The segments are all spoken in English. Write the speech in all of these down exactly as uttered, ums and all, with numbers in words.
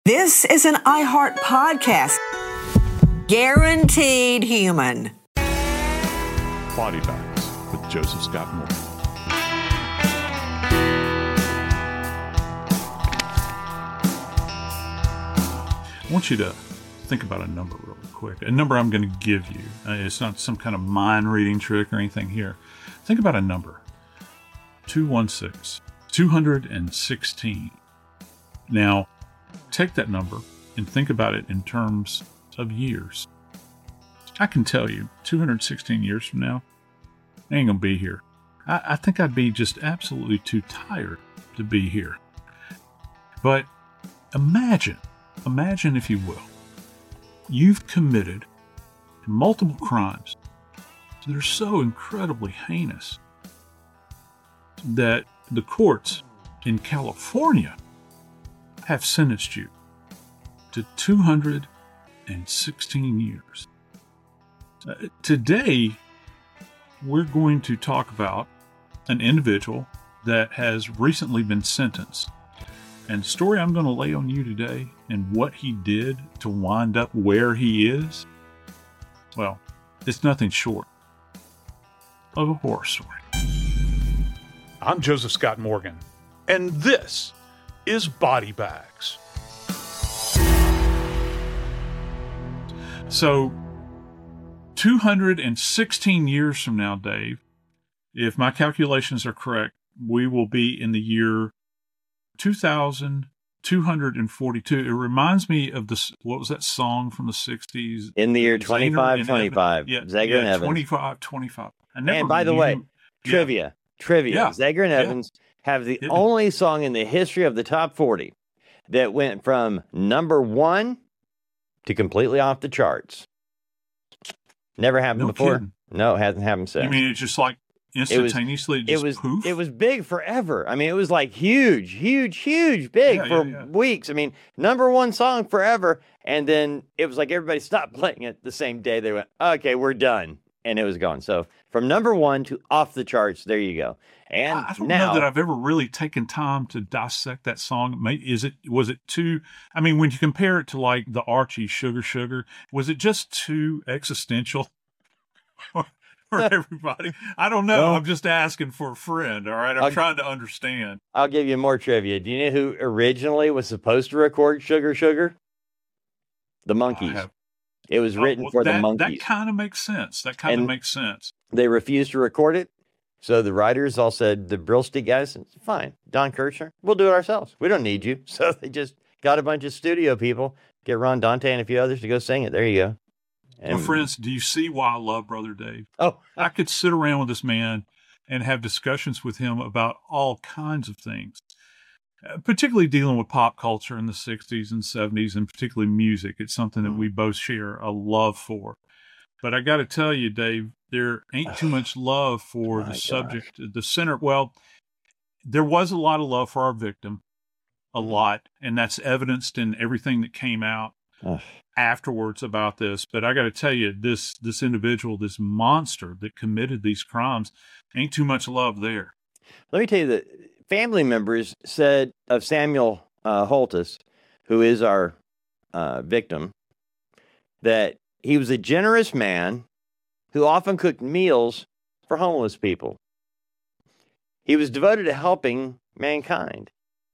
This is an iHeart podcast. Guaranteed human. Body Bags with Joseph Scott Morgan. I want you to think about a number real quick. A number I'm going to give you. Uh, it's not some kind of mind reading trick or anything here. Think about a number. two one six, two hundred sixteen. Now, take that number and think about it in terms of years. I can tell you, two hundred sixteen years from now, I ain't going to be here. I, I think I'd be just absolutely too tired to be here. But imagine, imagine if you will, you've committed multiple crimes that are so incredibly heinous that the courts in California have sentenced you to two hundred sixteen years. Uh, today, we're going to talk about an individual that has recently been sentenced. And the story I'm going to lay on you today and what he did to wind up where he is, well, it's nothing short of a horror story. I'm Joseph Scott Morgan, and this is Body Bags. So, two hundred sixteen years from now, Dave, if my calculations are correct, we will be in the year two thousand two hundred forty-two. It reminds me of this, what was that song from the sixties? In the year twenty-five twenty-five. Yeah, Zager yeah, and Evans. twenty-five twenty-five. I never And by the knew- way, yeah. trivia, trivia. Yeah. Zager and Yeah. Evans have the Yeah. only song in the history of the top forty that went from number one to completely off the charts. Never happened No before. kidding. No, it hasn't happened since. You mean it's just like instantaneously it just was poof? it was big forever. I mean, it was like huge, huge, huge, big Yeah, for yeah, yeah. weeks. I mean, number one song forever, and then it was like everybody stopped playing it the same day. They went, "Okay, we're done," and it was gone. So from number one to off the charts, there you go. And I don't now know that I've ever really taken time to dissect that song. May- Is it was it too? I mean, when you compare it to like the Archie Sugar Sugar, was it just too existential for everybody? I don't know. Well- I'm just asking for a friend. All right, I'm I'll- trying to understand. I'll give you more trivia. Do you know who originally was supposed to record Sugar Sugar? The Monkees. have- It was Oh, written well, for that, the Monkees. That kind of makes sense. That kind of And- makes sense. They refused to record it. So the writers all said, the Brill Street guys, fine, Don Kirshner, we'll do it ourselves. We don't need you. So they just got a bunch of studio people, get Ron Dante and a few others to go sing it. There you go. Well, friends, do you see why I love Brother Dave? Oh, I could sit around with this man and have discussions with him about all kinds of things, uh, particularly dealing with pop culture in the sixties and seventies, and particularly music. It's something that we both share a love for. But I got to tell you, Dave, there ain't too much love for My the gosh. subject, the center. Well, there was a lot of love for our victim, a lot, and that's evidenced in everything that came out Ugh. afterwards about this. But I got to tell you, this this individual, this monster that committed these crimes, ain't too much love there. let me tell you that family members said of Samuel uh, Holtus, who is our uh, victim, that he was a generous man who often cooked meals for homeless people. He was devoted to helping mankind.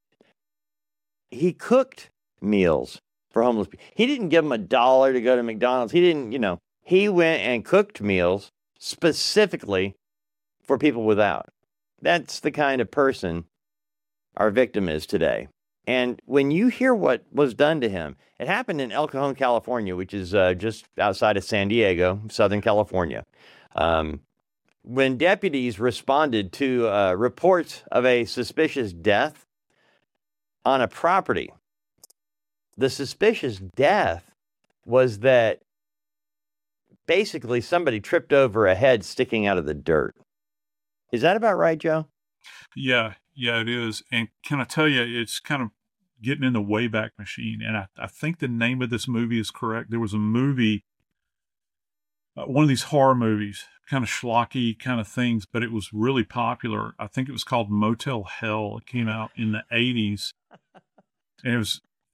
He cooked meals for homeless people. He didn't give them a dollar to go to McDonald's. He didn't, you know, he went and cooked meals specifically for people without. That's the kind of person our victim is today. And when you hear what was done to him, it happened in El Cajon, California, which is uh, just outside of San Diego, Southern California. Um, when deputies responded to uh, reports of a suspicious death on a property, the suspicious death was that basically somebody tripped over a head sticking out of the dirt. Is that about right, Joe? Yeah, yeah, it is. And can I tell you, it's kind of getting in the Wayback Machine. And I, I think the name of this movie is correct. There was a movie, uh, one of these horror movies, kind of schlocky kind of things, but it was really popular. I think it was called Motel Hell. It came out in the eighties. And it was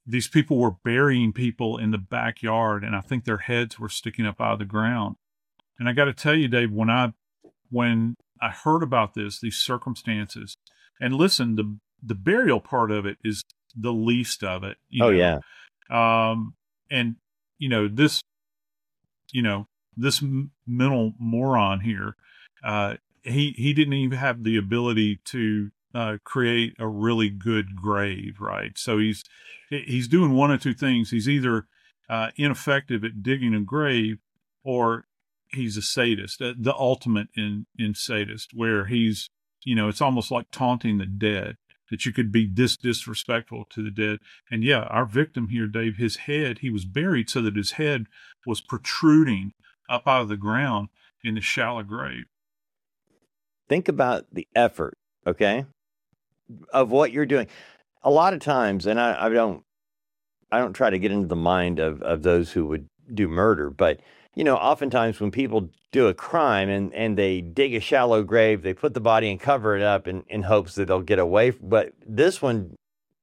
these people were burying people in the backyard, and I think their heads were sticking up out of the ground. And I got to tell you, Dave, when I when I heard about this, these circumstances, and listen, the the burial part of it is the least of it. You Oh, know? yeah. Um, and you know this, you know this m- mental moron here. Uh, he he didn't even have the ability to uh, create a really good grave, right? So he's he's doing one of two things. He's either uh, ineffective at digging a grave, or he's a sadist, uh, the ultimate in in sadist, where he's, you know, it's almost like taunting the dead, that you could be this disrespectful to the dead. And yeah, our victim here, Dave, his head, he was buried so that his head was protruding up out of the ground in the shallow grave. Think about the effort, okay, of what you're doing. A lot of times, and I, I don't, I don't try to get into the mind of, of those who would do murder, but you know, oftentimes when people do a crime and, and they dig a shallow grave, they put the body and cover it up in, in hopes that they'll get away. But this one,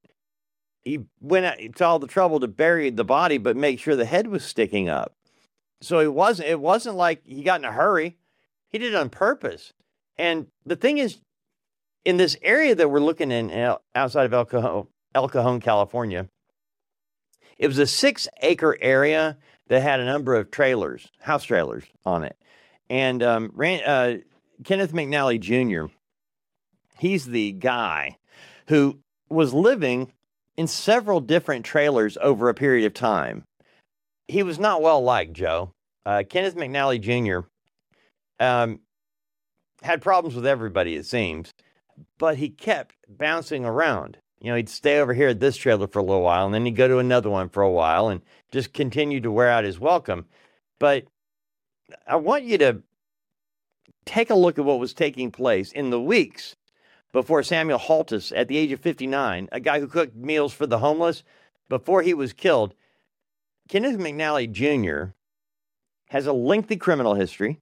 he went out to all the trouble to bury the body, but make sure the head was sticking up. So it wasn't, it wasn't like he got in a hurry. He did it on purpose. And the thing is, in this area that we're looking in outside of El Cajon, El Cajon, California, it was a six acre area that had a number of trailers, house trailers on it. And um, Ran, uh, Kenneth McNally Junior, he's the guy who was living in several different trailers over a period of time. He was not well liked, Joe. Uh, Kenneth McNally Junior Um, had problems with everybody, it seems, but he kept bouncing around. You know, he'd stay over here at this trailer for a little while, and then he'd go to another one for a while and just continue to wear out his welcome. But I want you to take a look at what was taking place in the weeks before Samuel Holtis, at the age of fifty-nine, a guy who cooked meals for the homeless, before he was killed. Kenneth McNally Junior has a lengthy criminal history.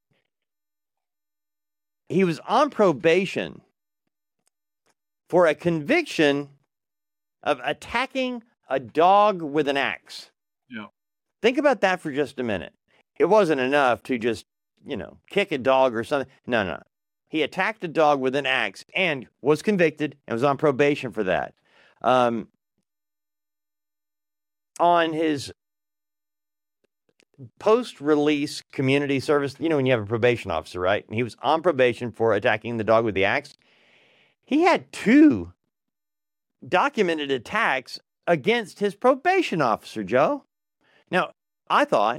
He was on probation for a conviction of attacking a dog with an axe. Yeah. Think about that for just a minute. It wasn't enough to just, you know, kick a dog or something. No, no. He attacked a dog with an axe and was convicted and was on probation for that. Um, on his post-release community service, you know, when you have a probation officer, right? And he was on probation for attacking the dog with the axe. He had two documented attacks against his probation officer, Joe. Now, I thought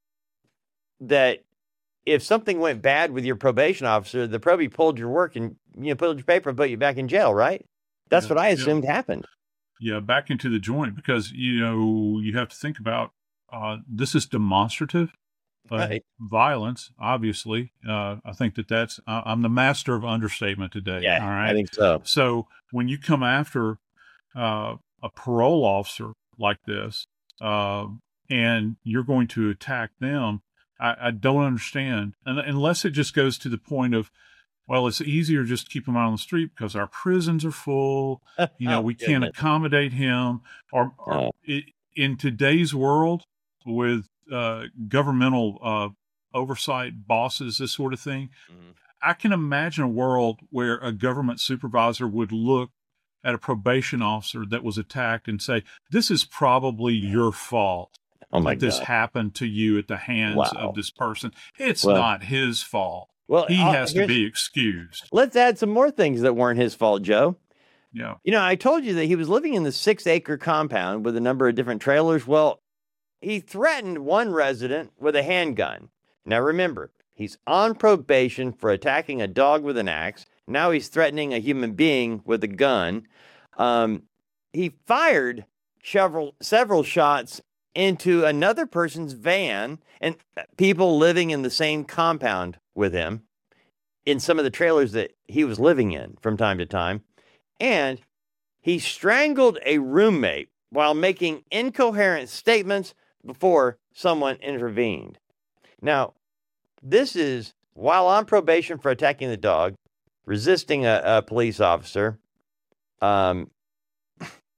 that if something went bad with your probation officer, the probie pulled your work and, you know, pulled your paper and put you back in jail, right? That's Yeah, what I yeah. assumed happened. Yeah, back into the joint, because, you know, you have to think about uh, this is demonstrative uh, Right. violence, obviously. Uh, I think that that's, uh, I'm the master of understatement today. Yeah, All right. I think so. So when you come after uh, a parole officer like this, uh, and you're going to attack them, I, I don't understand. And, unless it just goes to the point of, well, it's easier just to keep him out on the street because our prisons are full. You know, Oh, we can't goodness. accommodate him. Or, or Oh. it, in today's world with uh, governmental uh, oversight, bosses, this sort of thing, Mhm. I can imagine a world where a government supervisor would look at a probation officer that was attacked and say, this is probably your fault Oh, my that this God. happened to you at the hands Wow. of this person. It's Well- not his fault. Well, He uh, has to here's- be excused. Let's add some more things that weren't his fault, Joe. Yeah. You know, I told you that he was living in the six acre compound with a number of different trailers. Well, he threatened one resident with a handgun. Now, remember, he's on probation for attacking a dog with an axe. Now he's threatening a human being with a gun. Um, he fired several, several shots into another person's van and people living in the same compound with him in some of the trailers that he was living in from time to time. And he strangled a roommate while making incoherent statements before someone intervened. Now, this is while on probation for attacking the dog, resisting a, a police officer, um,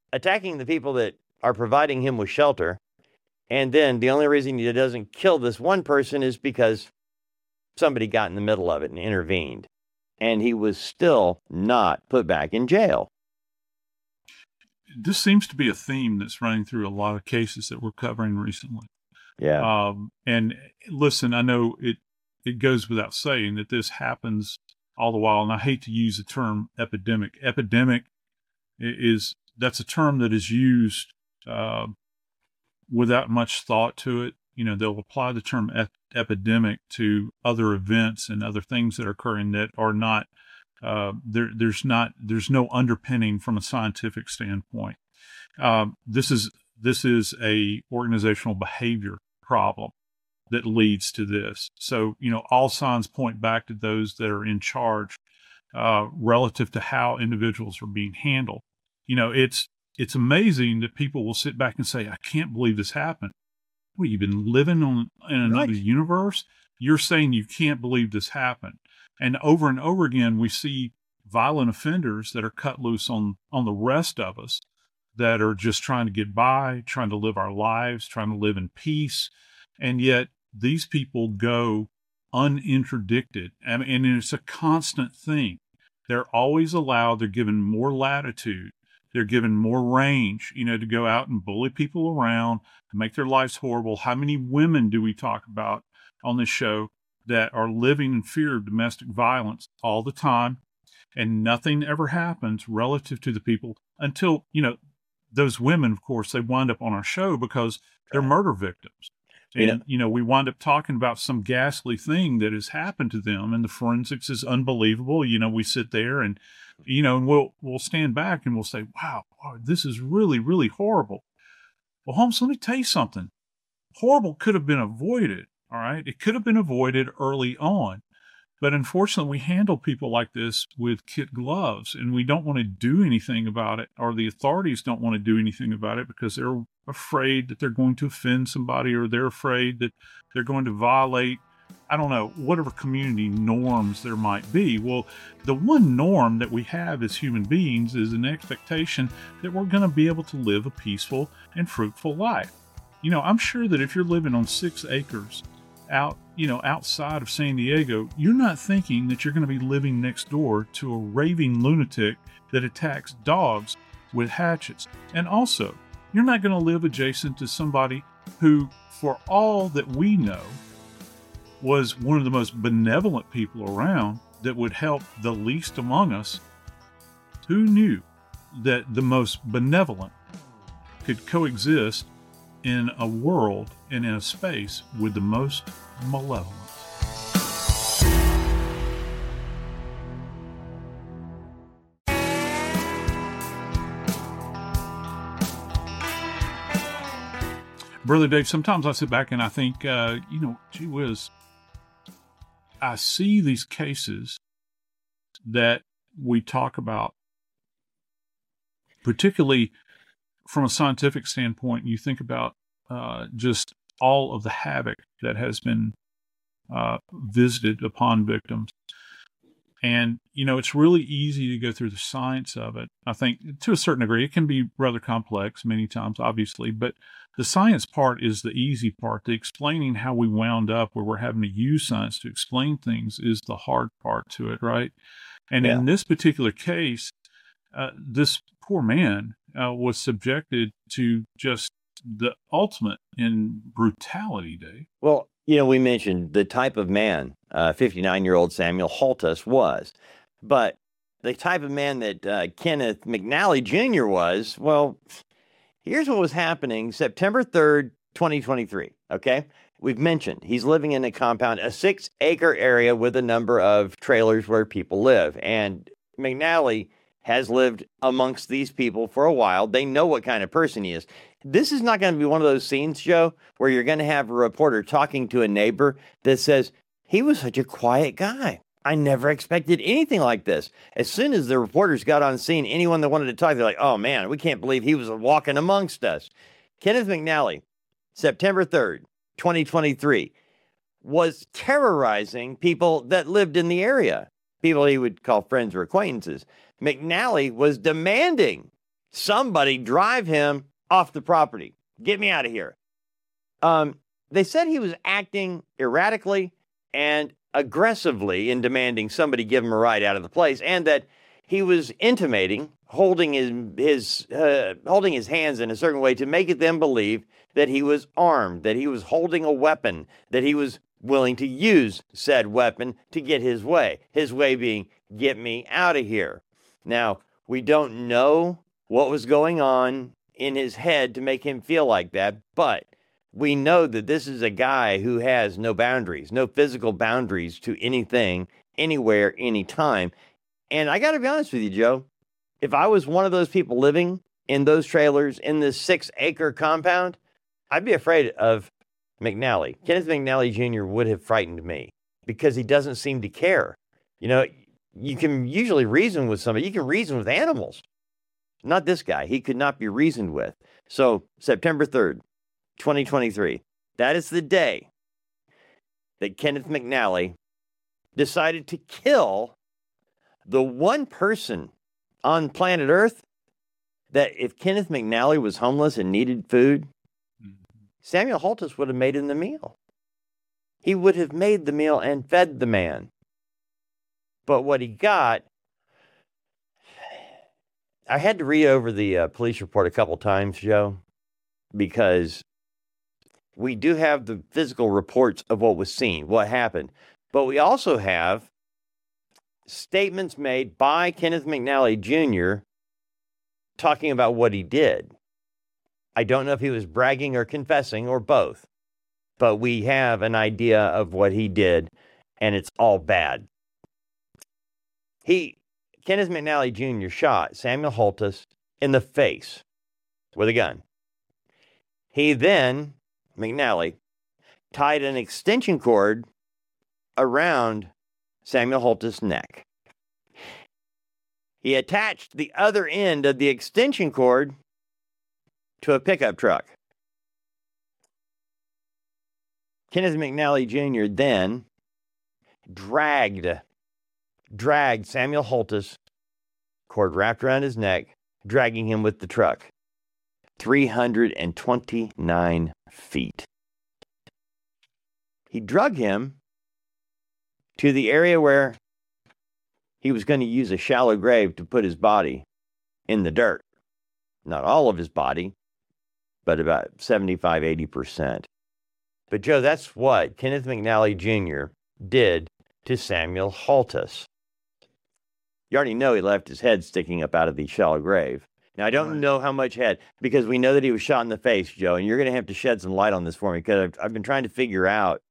attacking the people that are providing him with shelter. And then the only reason he doesn't kill this one person is because somebody got in the middle of it and intervened. And he was still not put back in jail. This seems to be a theme that's running through a lot of cases that we're covering recently. Yeah. Um, and listen, I know it, it goes without saying that this happens all the while. And I hate to use the term epidemic. Epidemic is, that's a term that is used uh, without much thought to it. You know, they'll apply the term ep- epidemic to other events and other things that are occurring that are not, uh, there, there's not, there's no underpinning from a scientific standpoint. Um, this is, this is a organizational behavior problem that leads to this. So, you know, all signs point back to those that are in charge, uh, relative to how individuals are being handled. You know, it's, it's amazing that people will sit back and say, I can't believe this happened. Well, you've been living on in another Right. universe. You're saying you can't believe this happened. And over and over again, we see violent offenders that are cut loose on, on the rest of us that are just trying to get by, trying to live our lives, trying to live in peace. And yet these people go uninterdicted. And, and it's a constant thing. They're always allowed, they're given more latitude. They're given more range, you know, to go out and bully people around, to make their lives horrible. How many women do we talk about on this show that are living in fear of domestic violence all the time, and nothing ever happens relative to the people until, you know, those women, of course, they wind up on our show because they're murder victims. And, Yeah. you know, we wind up talking about some ghastly thing that has happened to them, and the forensics is unbelievable. You know, we sit there and, you know, and we'll, we'll stand back and we'll say, wow, wow, this is really, really horrible. Well, Holmes, let me tell you something. Horrible could have been avoided. All right. It could have been avoided early on. But unfortunately, we handle people like this with kid gloves, and we don't want to do anything about it, or the authorities don't want to do anything about it because they're afraid that they're going to offend somebody, or they're afraid that they're going to violate, I don't know, whatever community norms there might be. Well, the one norm that we have as human beings is an expectation that we're going to be able to live a peaceful and fruitful life. You know, I'm sure that if you're living on six acres out, you know, outside of San Diego, you're not thinking that you're going to be living next door to a raving lunatic that attacks dogs with hatchets. And also, you're not going to live adjacent to somebody who, for all that we know, was one of the most benevolent people around that would help the least among us. Who knew that the most benevolent could coexist in a world and in a space with the most malevolent? Brother Dave, sometimes I sit back and I think, uh, you know, gee whiz, I see these cases that we talk about, particularly from a scientific standpoint. You think about uh, just all of the havoc that has been uh, visited upon victims. And, you know, it's really easy to go through the science of it. I think to a certain degree, it can be rather complex many times, obviously, but the science part is the easy part. The explaining how we wound up where we're having to use science to explain things is the hard part to it, right? And Yeah. in this particular case, uh, this poor man uh, was subjected to just the ultimate in brutality, Dave. Well, you know, we mentioned the type of man uh, fifty-nine-year-old Samuel Holtus was, but the type of man that uh, Kenneth McNally Junior was, well, here's what was happening September third, twenty twenty-three, okay? We've mentioned he's living in a compound, a six-acre area with a number of trailers where people live, and McNally has lived amongst these people for a while. They know what kind of person he is. This is not going to be one of those scenes, Joe, where you're going to have a reporter talking to a neighbor that says, he was such a quiet guy. I never expected anything like this. As soon as the reporters got on scene, anyone that wanted to talk, they're like, oh man, we can't believe he was walking amongst us. Kenneth McNally, September third, twenty twenty-three, was terrorizing people that lived in the area, people he would call friends or acquaintances. McNally was demanding Somebody drive him off the property. Get me out of here. Um, they said he was acting erratically and aggressively in demanding somebody give him a ride out of the place, and that he was intimating, holding his his uh, holding his hands in a certain way to make them believe that he was armed, that he was holding a weapon, that he was willing to use said weapon to get his way. His way being, get me out of here. Now, we don't know what was going on in his head to make him feel like that, but we know that this is a guy who has no boundaries, no physical boundaries to anything, anywhere, anytime. And I got to be honest with you, Joe, if I was one of those people living in those trailers in this six acre compound, I'd be afraid of McNally. Kenneth McNally Junior would have frightened me because he doesn't seem to care. You know, you can usually reason with somebody. You can reason with animals. Not this guy. He could not be reasoned with. So September third, twenty twenty-three, that is the day that Kenneth McNally decided to kill the one person on planet Earth that if Kenneth McNally was homeless and needed food, Samuel Holtus would have made him the meal. He would have made the meal and fed the man. But what he got, I had to read over the uh, police report a couple times, Joe, because we do have the physical reports of what was seen, what happened. But we also have statements made by Kenneth McNally Junior talking about what he did. I don't know if he was bragging or confessing or both, but we have an idea of what he did, and it's all bad. He, Kenneth McNally Junior shot Samuel Holtus in the face with a gun. He then, McNally, tied an extension cord around Samuel Holtus' neck. He attached the other end of the extension cord to a pickup truck. Kenneth McNally Junior then dragged, dragged Samuel Holtus, cord wrapped around his neck, dragging him with the truck. three hundred twenty-nine feet. He drug him to the area where he was going to use a shallow grave to put his body in the dirt. Not all of his body, but about seventy-five, eighty percent. But Joe, that's what Kenneth McNally Junior did to Samuel Holtus. You already know he left his head sticking up out of the shallow grave. Now, I don't right. know how much head, because we know that he was shot in the face, Joe, and you're going to have to shed some light on this for me, because I've, I've been trying to figure out,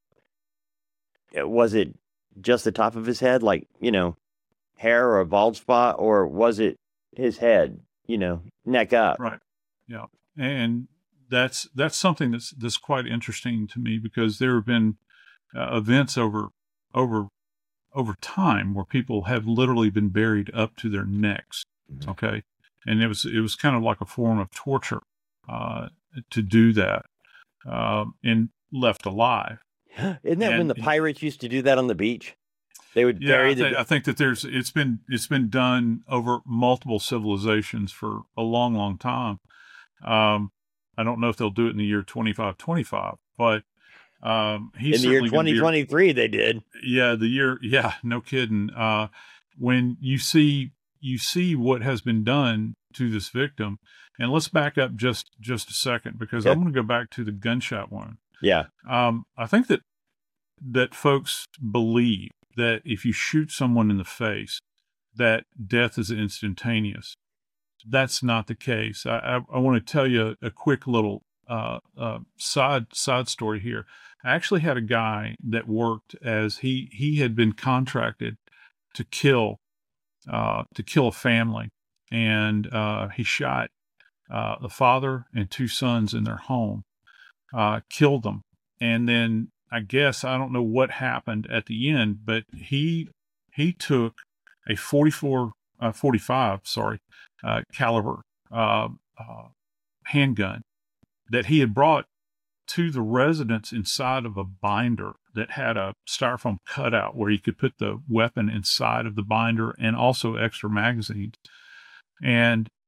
was it just the top of his head, like, you know, hair or a bald spot, or was it his head, you know, neck up? Right. Yeah. And that's that's something that's that's quite interesting to me, because there have been uh, events over over over time where people have literally been buried up to their necks. Mm-hmm. Okay, and it was it was kind of like a form of torture uh, to do that, uh, and left alive. Isn't that and, when the pirates used to do that on the beach? They would yeah, bury I, th- the. I think that there's it's been it's been done over multiple civilizations for a long, long time. Um, I don't know if they'll do it in the year twenty-five twenty-five, but um, he's in the year twenty twenty-three they did. Yeah, the year. Yeah, no kidding. Uh, when you see you see what has been done to this victim, and let's back up just just a second, because okay. I'm going to go back to the gunshot wound. Yeah, um, I think that that folks believe that if you shoot someone in the face, that death is instantaneous. That's not the case. I, I, I want to tell you a, a quick little uh, uh, side side story here. I actually had a guy that worked as he he had been contracted to kill uh, to kill a family, and uh, he shot uh, the father and two sons in their home, uh, killed them, and then I guess I don't know what happened at the end, but he he took a forty-four, uh, forty-five, sorry, uh, caliber uh, uh, handgun that he had brought to the residence inside of a binder that had a styrofoam cutout where you could put the weapon inside of the binder, and also extra magazines. And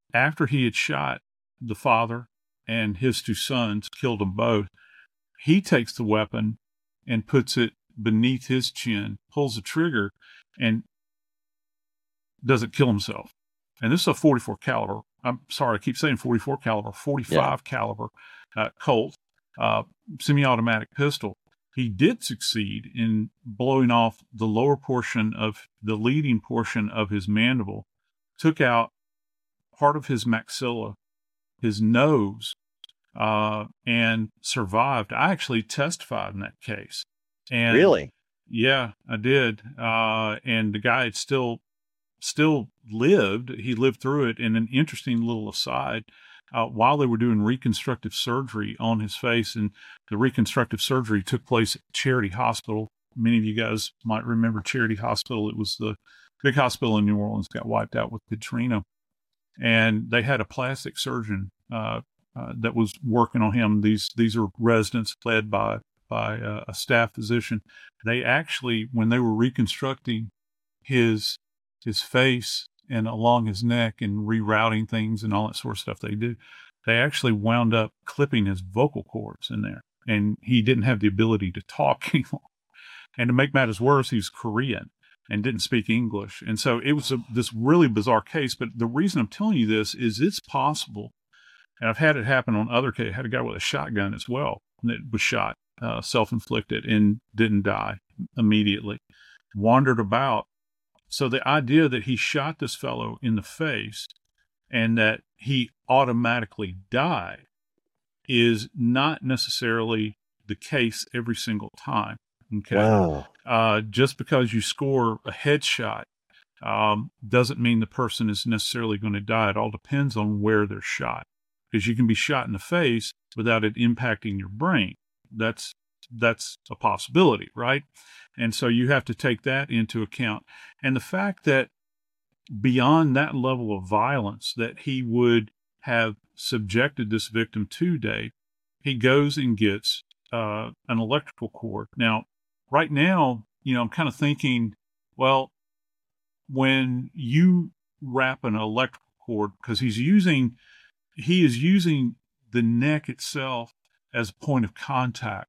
after he had shot the father and his two sons, killed them both, he takes the weapon and puts it beneath his chin, pulls the trigger, and doesn't kill himself. And this is a forty-four caliber. I'm sorry, I keep saying forty-four caliber, forty-five yeah. caliber uh, Colt uh, semi-automatic pistol. He did succeed in blowing off the lower portion of the leading portion of his mandible, took out part of his maxilla, his nose, uh, and survived. I actually testified in that case. And really? Yeah, I did. Uh, and the guy had still, still lived. He lived through it. And an interesting little aside, uh, while they were doing reconstructive surgery on his face, and the reconstructive surgery took place at Charity Hospital. Many of you guys might remember Charity Hospital. It was the big hospital in New Orleans, got wiped out with Katrina. And they had a plastic surgeon uh, uh, that was working on him. These these are residents led by by uh, a staff physician. They actually, when they were reconstructing his his face and along his neck and rerouting things and all that sort of stuff they do, they actually wound up clipping his vocal cords in there, and he didn't have the ability to talk anymore. And to make matters worse, he was Korean and didn't speak English. And so it was a, this really bizarre case. But the reason I'm telling you this is it's possible, and I've had it happen on other cases. I had a guy with a shotgun as well that was shot, uh, self-inflicted, and didn't die immediately, wandered about. So the idea that he shot this fellow in the face and that he automatically died is not necessarily the case every single time. Okay. Wow. Uh, just because you score a headshot um, doesn't mean the person is necessarily going to die. It all depends on where they're shot, because you can be shot in the face without it impacting your brain. That's that's a possibility, right? And so you have to take that into account. And the fact that beyond that level of violence that he would have subjected this victim to, Dave, he goes and gets uh, an electrical cord. Now, right now, you know, I'm kind of thinking, well, when you wrap an electrical cord, because he's using, he is using the neck itself as a point of contact.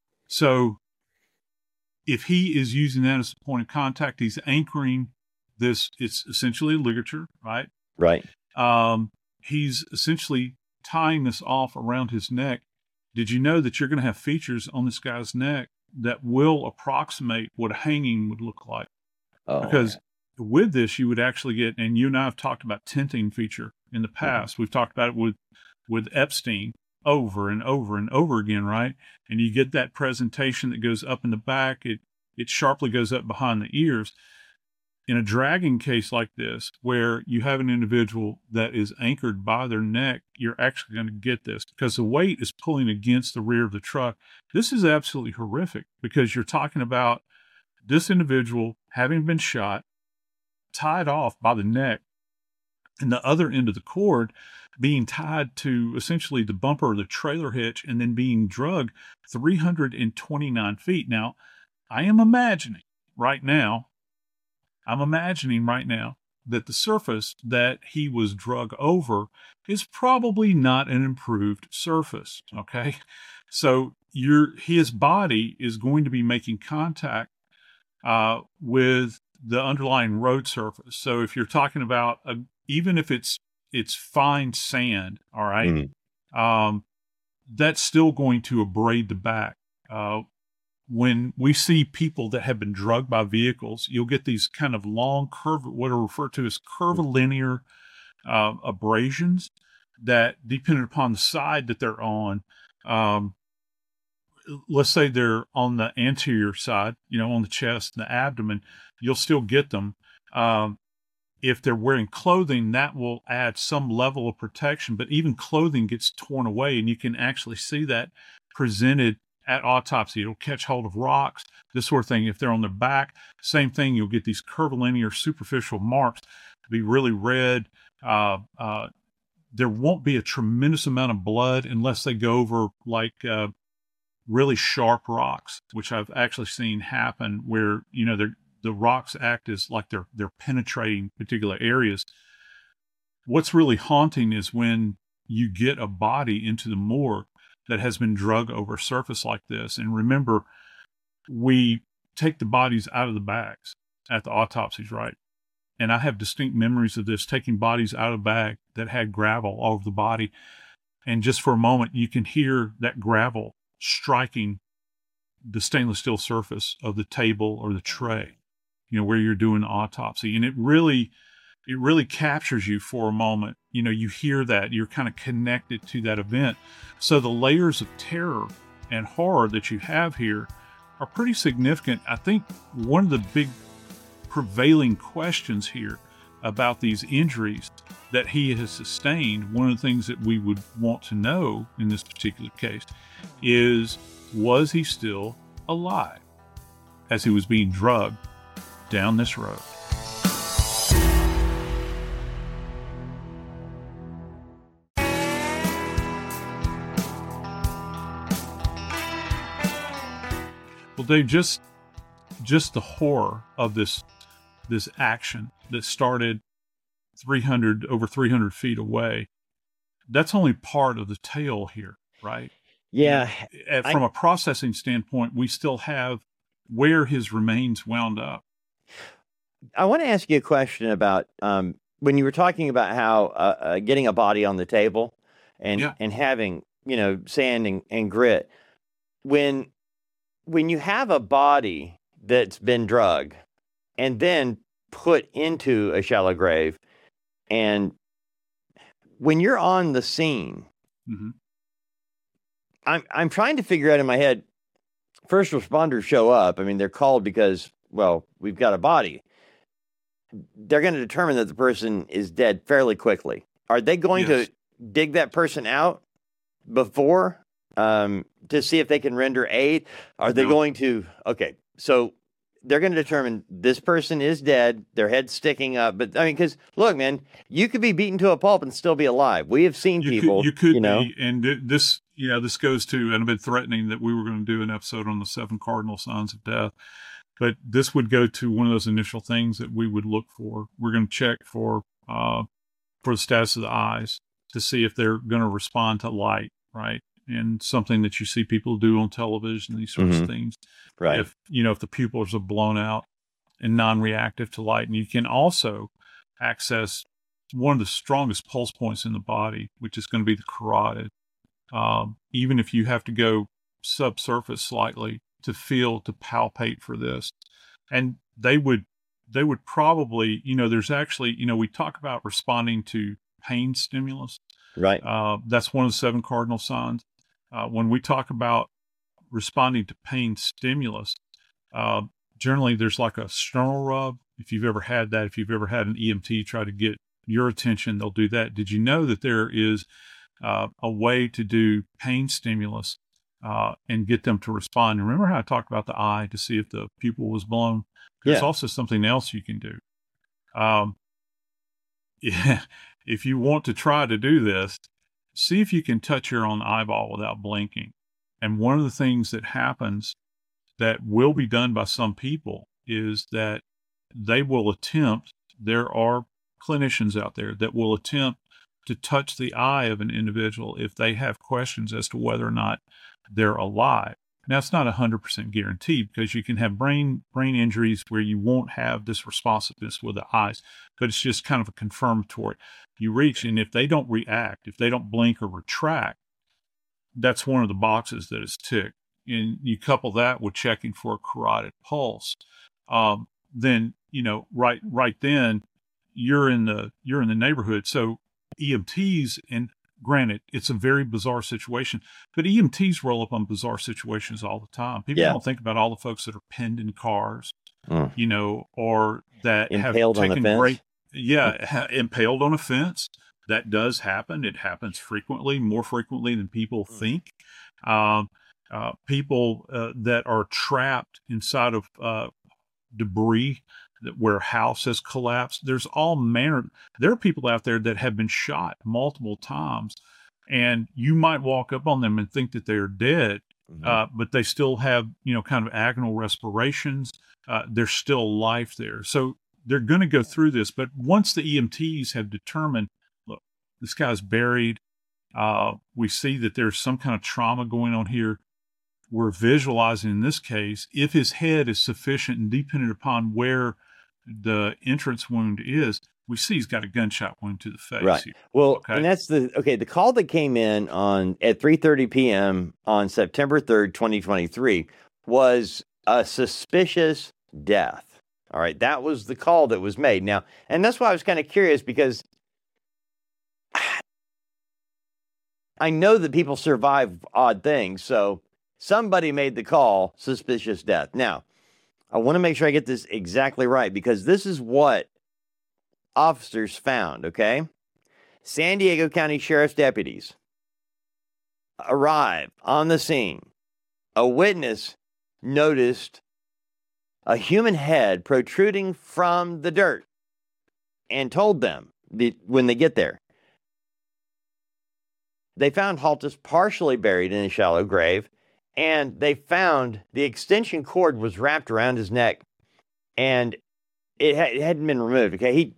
So if he is using that as a point of contact, he's anchoring this, it's essentially a ligature, right? Right. Um, he's essentially tying this off around his neck. Did you know that you're going to have features on this guy's neck that will approximate what a hanging would look like? Oh, because man. With this, you would actually get, and you and I have talked about tinting feature in the past. Mm-hmm. We've talked about it with, with Epstein over and over and over again, right? And you get that presentation that goes up in the back. It, it sharply goes up behind the ears. In a dragging case like this, where you have an individual that is anchored by their neck, you're actually going to get this because the weight is pulling against the rear of the truck. This is absolutely horrific because you're talking about this individual having been shot, tied off by the neck, and the other end of the cord being tied to essentially the bumper of the trailer hitch and then being drugged three hundred twenty-nine feet. Now, I am imagining right now, I'm imagining right now that the surface that he was drug over is probably not an improved surface, okay? So your his body is going to be making contact uh, with the underlying road surface. So if you're talking about, a, even if it's it's fine sand, all right, mm-hmm. um, that's still going to abrade the back. Uh, When we see people that have been drugged by vehicles, you'll get these kind of long curve, what are referred to as curvilinear uh, abrasions that, depending upon the side that they're on, um, let's say they're on the anterior side, you know, on the chest and the abdomen, you'll still get them. Um, if they're wearing clothing, that will add some level of protection, but even clothing gets torn away, and you can actually see that presented at autopsy. It'll catch hold of rocks, this sort of thing. If they're on their back, same thing. You'll get these curvilinear superficial marks to be really red. Uh, uh, there won't be a tremendous amount of blood unless they go over like uh, really sharp rocks, which I've actually seen happen where, you know, the rocks act as like they're, they're penetrating particular areas. what's really haunting is when you get a body into the morgue that has been drug over surface like this. And remember, we take the bodies out of the bags at the autopsies, right? And I have distinct memories of this, taking bodies out of the bag that had gravel all over the body. And just for a moment, you can hear that gravel striking the stainless steel surface of the table or the tray, you know, where you're doing the autopsy. And it really, it really captures you for a moment. You know, you hear that, you're kind of connected to that event. So the layers of terror and horror that you have here are pretty significant. I think one of the big prevailing questions here about these injuries that he has sustained, one of the things that we would want to know in this particular case is, was he still alive as he was being drugged down this road? Well, Dave, just just the horror of this this action that started three hundred over three hundred feet away. That's only part of the tale here, right? Yeah. You know, from I, a processing standpoint, we still have where his remains wound up. I want to ask you a question about um, when you were talking about how uh, uh, getting a body on the table and yeah. and having, you know, sand and, and grit. When when you have a body that's been drugged and then put into a shallow grave, and when you're on the scene, mm-hmm. I'm I'm trying to figure out in my head, first responders show up. I mean, they're called because, well, we've got a body. They're going to determine that the person is dead fairly quickly. Are they going yes. to dig that person out before um, to see if they can render aid? Are they no. going to, okay, so they're going to determine this person is dead, their head's sticking up. But I mean, because look, man, you could be beaten to a pulp and still be alive. We have seen you people, could, you could you know, be, and this, you know, this goes to, and I've been threatening that we were going to do an episode on the seven cardinal signs of death, but this would go to one of those initial things that we would look for. We're going to check for, uh, for the status of the eyes to see if they're going to respond to light, right? And something that you see people do on television, these sorts mm-hmm. of things. Right. If, you know, if the pupils are blown out and non-reactive to light. And you can also access one of the strongest pulse points in the body, which is going to be the carotid. Um, even if you have to go subsurface slightly to feel, to palpate for this. And they would, they would probably, you know, there's actually, you know, we talk about responding to pain stimulus. Right. Uh, that's one of the seven cardinal signs. Uh, when we talk about responding to pain stimulus, uh, generally there's like a sternal rub. If you've ever had that, if you've ever had an E M T try to get your attention, they'll do that. Did you know that there is uh, a way to do pain stimulus uh, and get them to respond? And remember how I talked about the eye to see if the pupil was blown? There's yeah. also something else you can do. Um, yeah, if you want to try to do this, see if you can touch your own eyeball without blinking. And one of the things that happens that will be done by some people is that they will attempt, there are clinicians out there that will attempt to touch the eye of an individual if they have questions as to whether or not they're alive. Now, it's not one hundred percent guaranteed because you can have brain brain injuries where you won't have this responsiveness with the eyes, but it's just kind of a confirmatory. You reach, and if they don't react, if they don't blink or retract, that's one of the boxes that is ticked. And you couple that with checking for a carotid pulse, um, then, you know, right right then, you're in the you're in the neighborhood. So E M Ts, and granted, it's a very bizarre situation, but E M Ts roll up on bizarre situations all the time. People yeah. don't think about all the folks that are pinned in cars, mm. you know, or that impaled have on taken a fence. great, yeah, ha- impaled on a fence. That does happen. It happens frequently, more frequently than people mm. think. Um, uh, people uh, that are trapped inside of uh, debris that where a house has collapsed. There's all manner. There are people out there that have been shot multiple times, and you might walk up on them and think that they're dead, mm-hmm. uh, but they still have, you know, kind of agonal respirations. Uh, there's still life there. So they're going to go through this. But once the E M Ts have determined This guy's buried. Uh, we see that there's some kind of trauma going on here. We're visualizing in this case, if his head is sufficient and dependent upon where the entrance wound is, we see he's got a gunshot wound to the face. Right. Here. Well, Okay. and that's the, okay, the call that came in on at three thirty p.m. on September third, twenty twenty-three was a suspicious death. All right. That was the call that was made. Now, and that's why I was kind of curious, because I know that people survive odd things. So somebody made the call, suspicious death. Now, I want to make sure I get this exactly right, because this is what officers found, okay? San Diego County Sheriff's deputies arrive on the scene. A witness noticed a human head protruding from the dirt and told them that when they get there, they found Haltis partially buried in a shallow grave, and they found the extension cord was wrapped around his neck, and it, ha- it hadn't been removed. Okay, he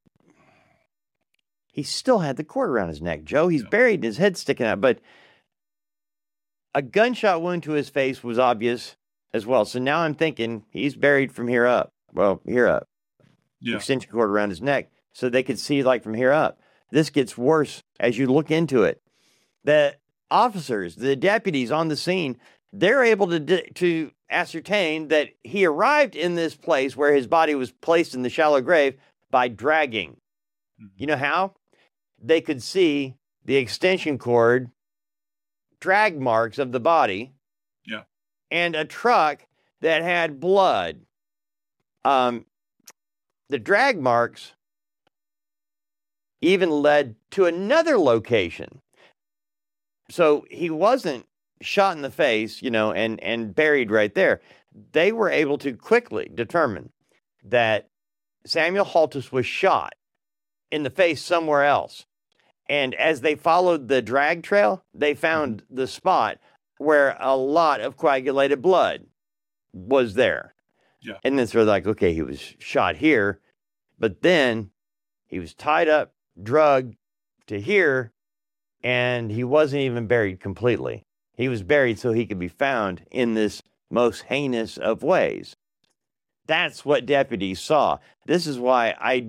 he still had the cord around his neck, Joe. He's Yeah. buried and his head sticking out, but a gunshot wound to his face was obvious as well. So now I'm thinking he's buried from here up. Well, here up. Yeah. Extension cord around his neck, so they could see like from here up. This gets worse as you look into it. The officers, the deputies on the scene, they're able to di- to ascertain that he arrived in this place where his body was placed in the shallow grave by dragging. You know how? They could see the extension cord drag marks of the body. Yeah. And a truck that had blood. Um, the drag marks even led to another location. So he wasn't shot in the face, you know, and, and buried right there. They were able to quickly determine that Samuel Haltis was shot in the face somewhere else. And as they followed the drag trail, they found the spot where a lot of coagulated blood was there. Yeah. And then they're like, okay, he was shot here, but then he was tied up, drugged to here, and he wasn't even buried completely. He was buried so he could be found in this most heinous of ways. That's what deputies saw. This is why I,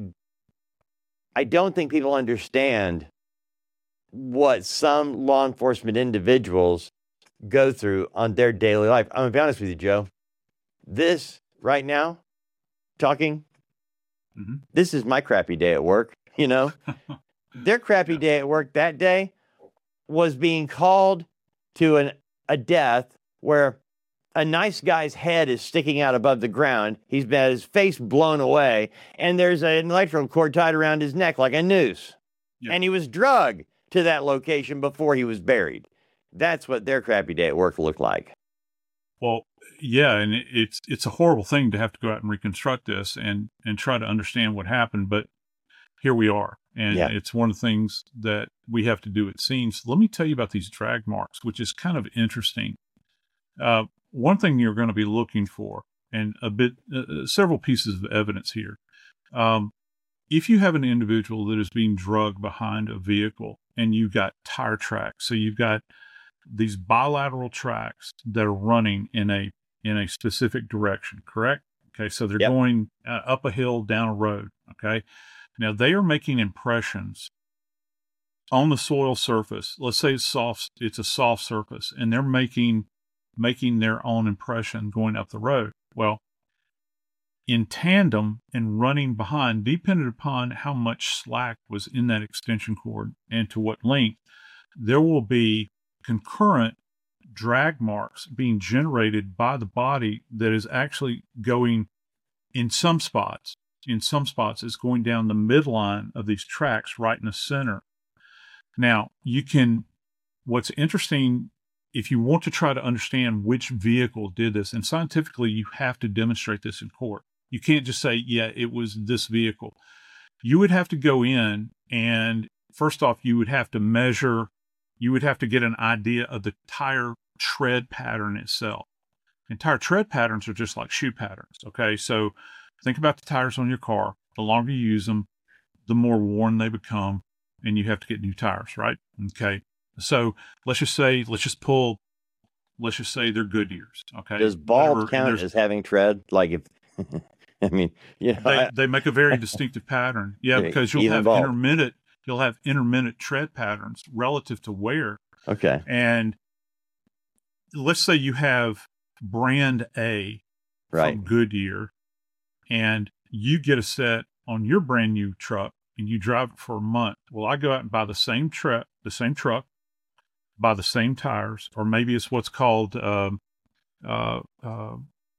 I don't think people understand what some law enforcement individuals go through on their daily life. I'm going to be honest with you, Joe. This right now, talking, Mm-hmm. this is my crappy day at work, you know? Their crappy day at work that day was being called to an, a death where a nice guy's head is sticking out above the ground. He's had his face blown away, and there's an electrical cord tied around his neck like a noose. Yeah. And he was drugged to that location before he was buried. That's what their crappy day at work looked like. Well, yeah, and it- it's it's a horrible thing to have to go out and reconstruct this and and try to understand what happened, but here we are, and Yeah. it's one of the things that we have to do, it seems. Let me tell you about these drag marks, which is kind of interesting. Uh, one thing you're going to be looking for, and a bit, uh, several pieces of evidence here. Um, if you have an individual that is being drugged behind a vehicle, and you've got tire tracks, so you've got these bilateral tracks that are running in a in a specific direction, correct? Okay, so they're Yep. going uh, up a hill, down a road. Okay, now they are making impressions on the soil surface. Let's say it's soft; it's a soft surface, and they're making making their own impression going up the road. Well, in tandem and running behind, depending upon how much slack was in that extension cord and to what length, there will be concurrent drag marks being generated by the body that is actually going in some spots. In some spots, it's going down the midline of these tracks right in the center. Now, you can, what's interesting, if you want to try to understand which vehicle did this, and scientifically, you have to demonstrate this in court. You can't just say, yeah, it was this vehicle. You would have to go in and, first off, you would have to measure, you would have to get an idea of the tire tread pattern itself. And tire tread patterns are just like shoe patterns, okay? So think about the tires on your car. The longer you use them, the more worn they become. and you have to get new tires, right? Okay. So let's just say, let's just pull, let's just say they're Goodyears. Okay. Does bald Whatever, count as having tread? Like if, I mean, you know, they, I, they make a very distinctive pattern. Yeah. Because you'll even have bald. intermittent, you'll have intermittent tread patterns relative to wear. Okay. And let's say you have brand A Right. from Goodyear, and you get a set on your brand new truck and you drive it for a month. Well, I go out and buy the same truck, the same truck, buy the same tires, or maybe it's what's called, um, uh, uh,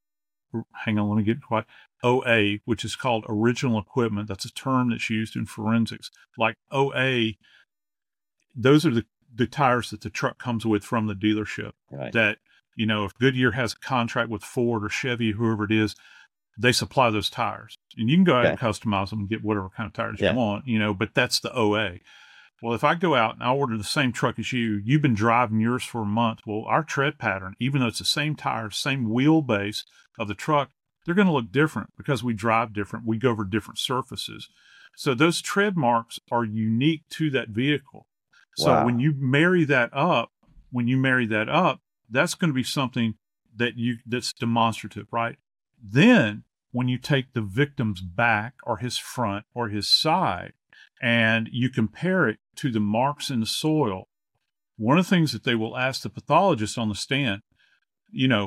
hang on, let me get it quiet. O A, which is called original equipment. That's a term that's used in forensics. Like O A, those are the, the tires that the truck comes with from the dealership. Right. That, you know, if Goodyear has a contract with Ford or Chevy, whoever it is, they supply those tires. And you can go out Okay. and customize them and get whatever kind of tires Yeah. you want, you know, but that's the O A. Well, if I go out and I order the same truck as you, you've been driving yours for a month. Well, our tread pattern, even though it's the same tires, same wheelbase of the truck, they're going to look different because we drive different. We go over different surfaces. So those tread marks are unique to that vehicle. So Wow. when you marry that up, when you marry that up, that's going to be something that you, that's demonstrative, right? Then when you take the victim's back or his front or his side and you compare it to the marks in the soil, one of the things that they will ask the pathologist on the stand, you know,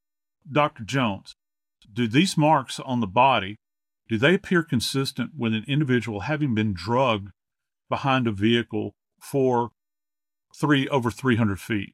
Doctor Jones, do these marks on the body, do they appear consistent with an individual having been drugged behind a vehicle for three over three hundred feet?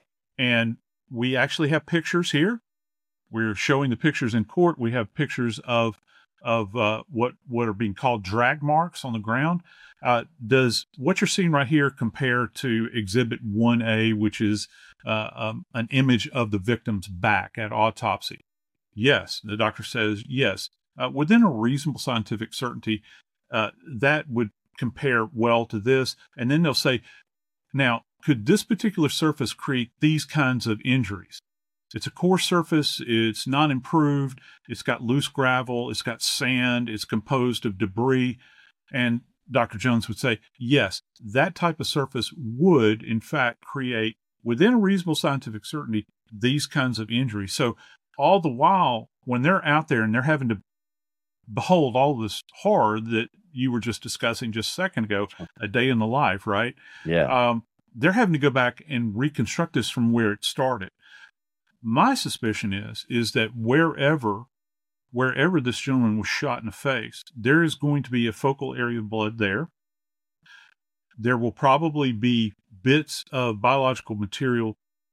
And we actually have pictures here. We're showing the pictures in court. We have pictures of of uh, what what are being called drag marks on the ground. Uh, does what you're seeing right here compare to Exhibit one A, which is uh, um, an image of the victim's back at autopsy? Yes, the doctor says yes. Uh, within a reasonable scientific certainty, uh, that would compare well to this. And then they'll say, now, could this particular surface create these kinds of injuries? It's a coarse surface. It's not improved. It's got loose gravel. It's got sand. It's composed of debris. And Doctor Jones would say, yes, that type of surface would, in fact, create, within a reasonable scientific certainty, these kinds of injuries. So all the while, when they're out there and they're having to behold all this horror that you were just discussing just a second ago, a day in the life, right? Yeah. Um, they're having to go back and reconstruct this from where it started. My suspicion is, is that wherever, wherever this gentleman was shot in the face, there is going to be a focal area of blood there. There will probably be bits of biological material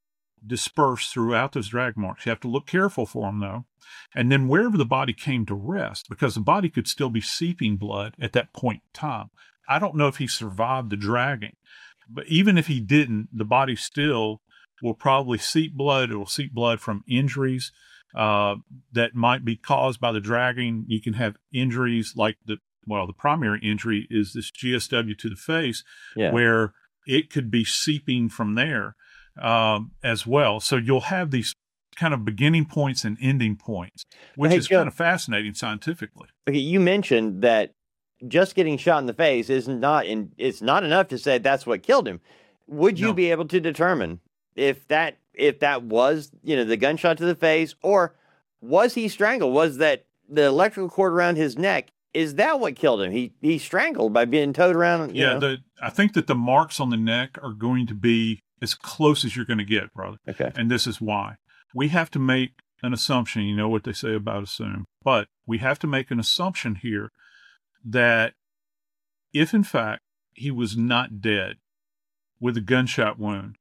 dispersed throughout those drag marks. You have to look careful for them, though. And then wherever the body came to rest, because the body could still be seeping blood at that point in time. I don't know if he survived the dragging, but even if he didn't, the body still will probably seep blood. It will seep blood from injuries uh, that might be caused by the dragging. You can have injuries like the, well, the primary injury is this G S W to the face, Yeah. where it could be seeping from there um, as well. So you'll have these kind of beginning points and ending points, which Hey, is Joe, kind of fascinating scientifically. Okay, you mentioned that just getting shot in the face is not in, it's not enough to say that's what killed him. Would you No. be able to determine if that if that was, you know, the gunshot to the face, or was he strangled? Was that the electrical cord around his neck? Is that what killed him? He he strangled by being towed around. You Yeah, know? the, I think that the marks on the neck are going to be as close as you're going to get, brother. Okay. And this is why. We have to make an assumption. You know what they say about assume. But we have to make an assumption here that if, in fact, he was not dead with a gunshot wound,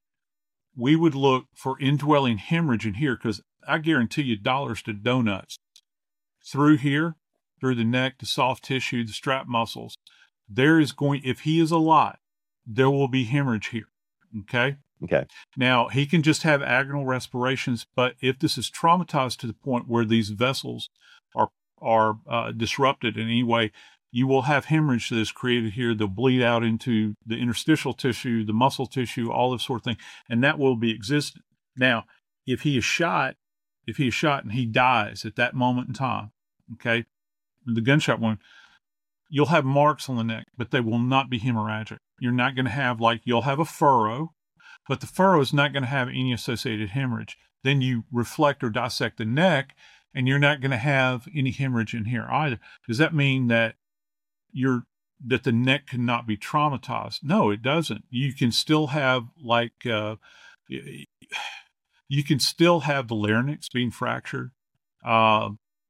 we would look for indwelling hemorrhage in here, because I guarantee you dollars to donuts through here, through the neck, the soft tissue, the strap muscles. There is going, if he is alive, there will be hemorrhage here. Okay. Okay. Now, he can just have agonal respirations, but if this is traumatized to the point where these vessels are are uh, disrupted in any way, you will have hemorrhage that is created here. They'll bleed out into the interstitial tissue, the muscle tissue, all this sort of thing, and that will be existent. Now, if he is shot, if he is shot and he dies at that moment in time, okay, the gunshot wound, you'll have marks on the neck, but they will not be hemorrhagic. You're not going to have, like, you'll have a furrow, but the furrow is not going to have any associated hemorrhage. Then you reflect or dissect the neck, and you're not going to have any hemorrhage in here either. Does that mean that you're that the neck cannot be traumatized? No, it doesn't. You can still have, like, uh, you can still have the larynx being fractured. Uh,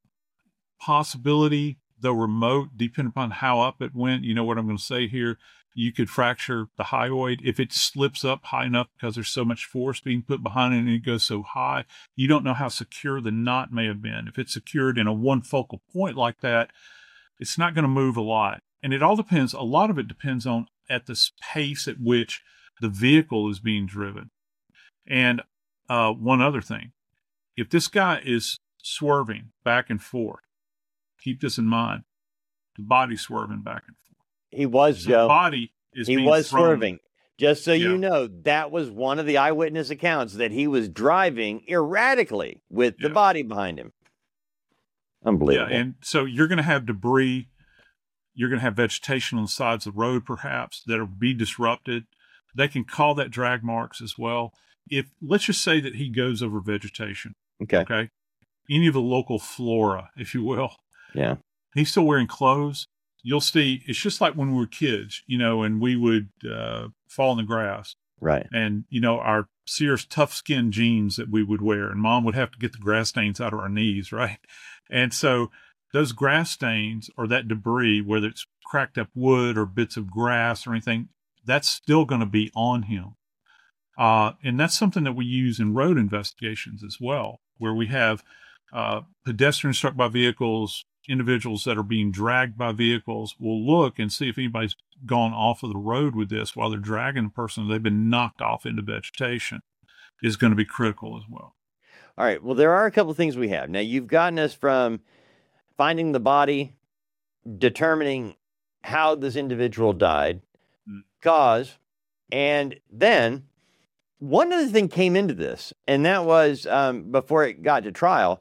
possibility, though remote, depending upon how up it went. You know what I'm going to say here. You could fracture the hyoid if it slips up high enough because there's so much force being put behind it and it goes so high. You don't know how secure the knot may have been. If it's secured in a one focal point like that, it's not going to move a lot. And it all depends. A lot of it depends on at the pace at which the vehicle is being driven. And uh, one other thing, if this guy is swerving back and forth, keep this in mind, the body's swerving back and forth. He was, The Joe. body is He being was thrown. swerving. Just so you Yeah. know, that was one of the eyewitness accounts that he was driving erratically with the Yeah. body behind him. Unbelievable. Yeah, and so you're going to have debris. You're going to have vegetation on the sides of the road, perhaps, that'll be disrupted. They can call that drag marks as well. If let's just say that he goes over vegetation, okay. okay, any of the local flora, if you will, Yeah. he's still wearing clothes. You'll see. It's just like when we were kids, you know, and we would uh, fall in the grass, Right. and you know our Sears tough skin jeans that we would wear, and Mom would have to get the grass stains out of our knees, right? And so those grass stains or that debris, whether it's cracked up wood or bits of grass or anything, that's still going to be on him. Uh, and that's something that we use in road investigations as well, where we have uh, pedestrians struck by vehicles, individuals that are being dragged by vehicles. We'll look and see if anybody's gone off of the road with this while they're dragging a person. They've been knocked off into vegetation is going to be critical as well. All right. Well, there are a couple of things we have. Now, you've gotten us from finding the body, determining how this individual died, Mm. cause, and then one other thing came into this, and that was um, before it got to trial,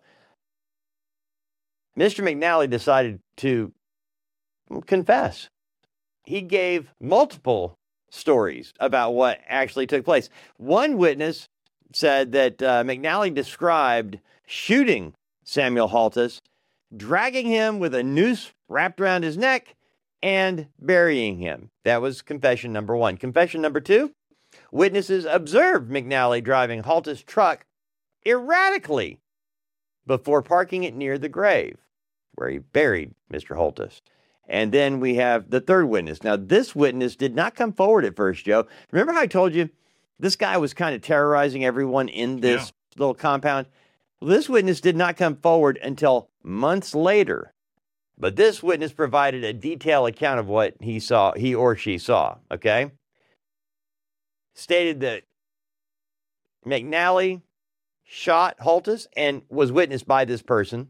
Mister McNally decided to confess. He gave multiple stories about what actually took place. One witness said that uh, McNally described shooting Samuel Haltis, dragging him with a noose wrapped around his neck, and burying him. That was confession number one. Confession number two, witnesses observed McNally driving Haltis' truck erratically before parking it near the grave where he buried Mister Haltis. And then we have the third witness. Now, this witness did not come forward at first, Joe. Remember how I told you this guy was kind of terrorizing everyone in this Yeah. little compound? Well, this witness did not come forward until months later. But this witness provided a detailed account of what he saw, he or she saw, okay? Stated that McNally shot Haltis and was witnessed by this person.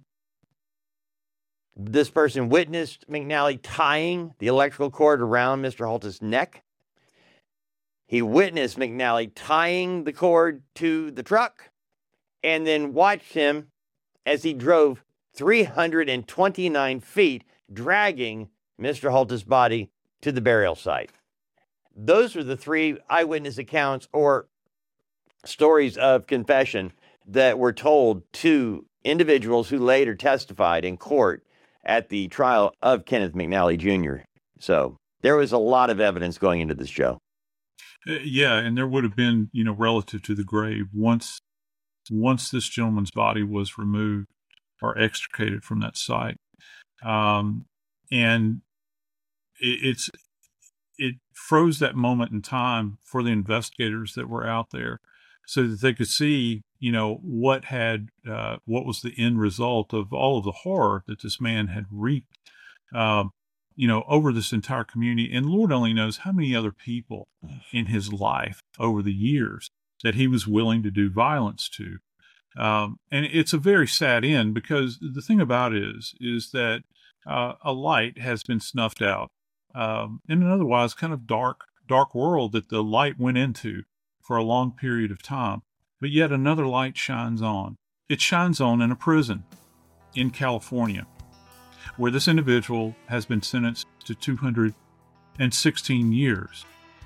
This person witnessed McNally tying the electrical cord around Mister Haltis' neck. He witnessed McNally tying the cord to the truck and then watched him as he drove three hundred twenty-nine feet, dragging Mister Haltis' body to the burial site. Those are the three eyewitness accounts or stories of confession that were told to individuals who later testified in court at the trial of Kenneth McNally Junior So there was a lot of evidence going into this show. Uh, yeah, and there would have been, you know, relative to the grave, once once this gentleman's body was removed or extricated from that site. Um, and it, it's it froze that moment in time for the investigators that were out there so that they could see, you know, what had, uh, what was the end result of all of the horror that this man had wreaked, um, you know, over this entire community. And Lord only knows how many other people in his life over the years that he was willing to do violence to. Um, and it's a very sad end, because the thing about it is, is that uh, a light has been snuffed out um, in an otherwise kind of dark, dark world that the light went into for a long period of time. But yet another light shines on. It shines on in a prison in California, where this individual has been sentenced to two hundred sixteen years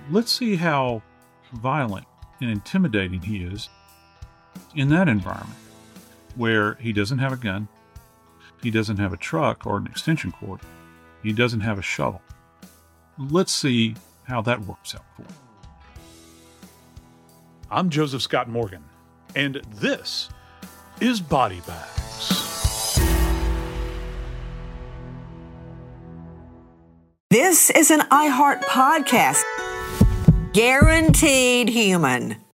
let's see how violent and intimidating he is in that environment where he doesn't have a gun, he doesn't have a truck or an extension cord, he doesn't have a shovel. Let's see how that works out for him. I'm Joseph Scott Morgan, and this is Body Bags. This is an iHeart podcast. Guaranteed human.